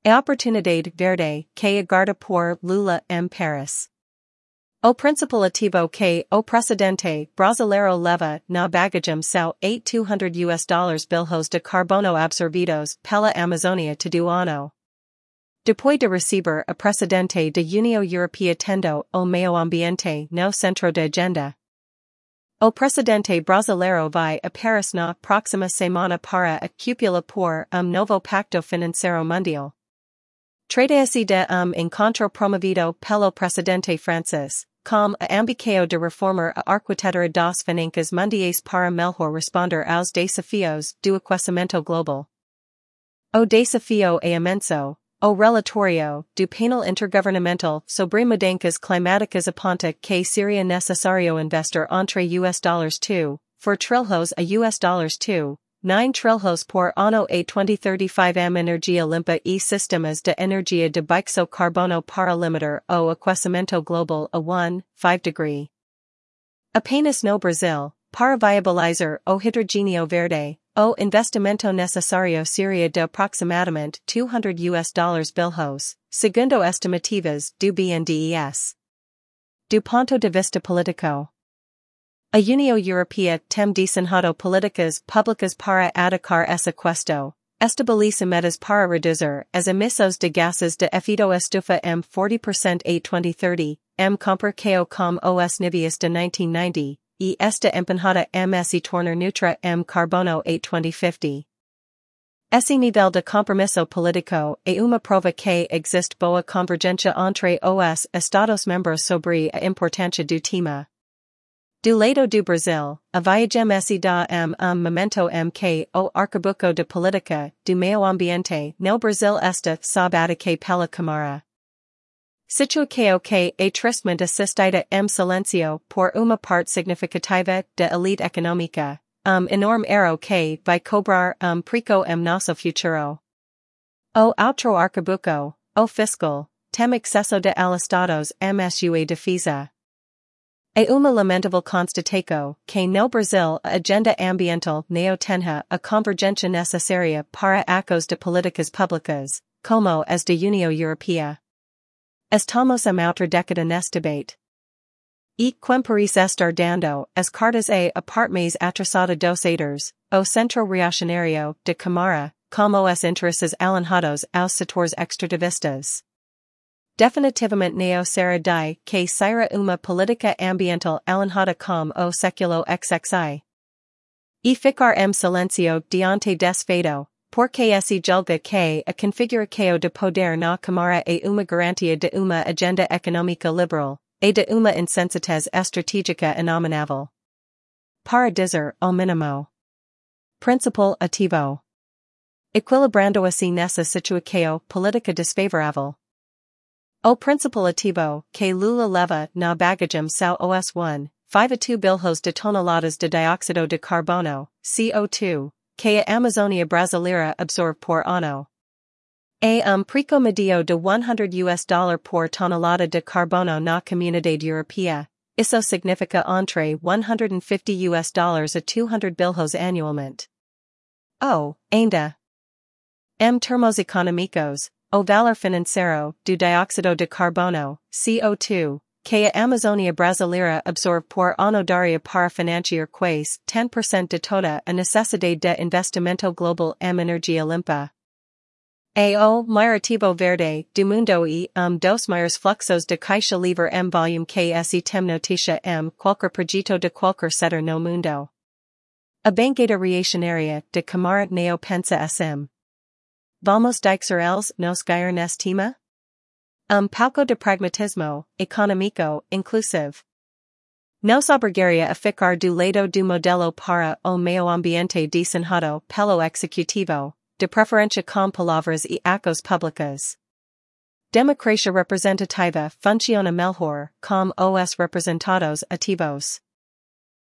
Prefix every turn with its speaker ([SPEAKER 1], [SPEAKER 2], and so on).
[SPEAKER 1] A oportunidade verde que aguarda por Lula em Paris. O principal ativo que o presidente brasileiro leva na bagagem são $800 bilhões de carbono absorvidos pela Amazônia todo ano. Depois de receber a presidente da União Europeia tendo o meio ambiente no centro da agenda. O presidente brasileiro vai a Paris na próxima semana para a cúpula por novo pacto financeiro mundial. Trata-se de encontro promovido pelo presidente Francis, com a ambição de reformar a arquitetura das finanças mundiais para melhor responder aos desafios do aquecimento global. O desafio é imenso. O relatório do painel intergovernamental sobre mudanças climáticas aponta que seria necessário investir entre $2 4 trilhões a $2 9 trilhões por ano a 2035 em energia limpa e sistemas de energia de baixo carbono para limitar o aquecimento global a 1,5 degree. Apenas no Brasil, para viabilizar o hidrogênio verde, o investimento necessário seria de aproximadamente $200 bilhões, segundo estimativas do BNDES. Do ponto de vista político, a União Europeia tem desenhado políticas públicas para atacar esse custo, estabelece metas para reduzir as emissões de gases de efeito estufa em 40% a 2030, comparado com os níveis de 1990. E esta empanada se tornar neutra carbono a 2050. Esse nível de compromisso político é uma prova que existe boa convergência entre os Estados-membros sobre a importância do tema. Do lado do Brasil, a viagem se dá momento que o arcabouço de política do meio ambiente no Brasil está sob ataque pela Câmara. Situação que é tristemente assistida em silêncio por uma parte significativa da elite econômica, enorme erro que vai cobrar preço em nosso futuro. O outro arcabouço, o fiscal, tem excesso de alistados em sua defesa. É uma lamentável constatação que no Brasil a agenda ambiental não tenha a convergência necessária para acos de políticas públicas, como as da União Europeia. Estamos a outra década neste debate. E quem parece estar dando as cartas a parte mais atrasada dos haters, o centro reacionário de Câmara, como os interesses alinhados aos setores extrativistas. Definitivamente não será daí que sairá uma política ambiental alinhada com o século XXI. E ficar em silêncio diante desse feito. Porque se julga que a configuração de poder na Câmara é uma garantia de uma agenda econômica liberal, e de uma insensatez estratégica inominável. Para dizer o mínimo. Principal ativo. Equilibrando-se nessa situação política desfavorável. O principal ativo que Lula leva na bagagem são os 1,5 bilhões de toneladas de dióxido de carbono, CO2. Que a Amazônia brasileira absorve por ano. É preço medio de $100 por tonelada de carbono na comunidade europeia. Isso significa entre $150 a $200 bilhões anualmente. Ainda. Em termos econômicos, o valor financeiro do dióxido de carbono, CO2, que a Amazônia brasileira absorve por ano daria para financiar quase 10% de toda a necessidade de investimento global em energia limpa. O maior ativo verde do mundo e dos maiores fluxos de caixa livre em volume que se tem notícia em qualquer projeto de qualquer setor no mundo. A bancada reacionária de Câmara não pensa assim. Vamos deixar eles nos ganhar neste tema? Pouco de pragmatismo econômico inclusive. Nos obrigaria a ficar do lado do modelo para o meio ambiente desenhado pelo executivo, de preferência com palavras e acos públicas. Democracia representativa funciona melhor com os representados ativos.